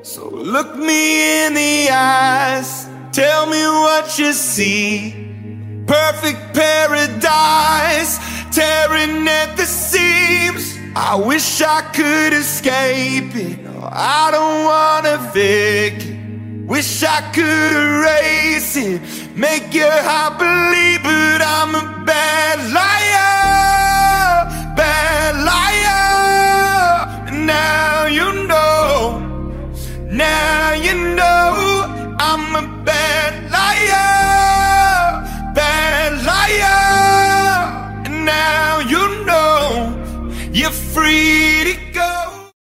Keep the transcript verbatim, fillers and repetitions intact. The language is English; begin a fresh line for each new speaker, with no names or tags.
So look me in the eyes, tell me what you see. Perfect paradise, tearing at the seams. I wish I could escape it, oh, I don't wanna fake it. Wish I could erase it, make your heart believe it.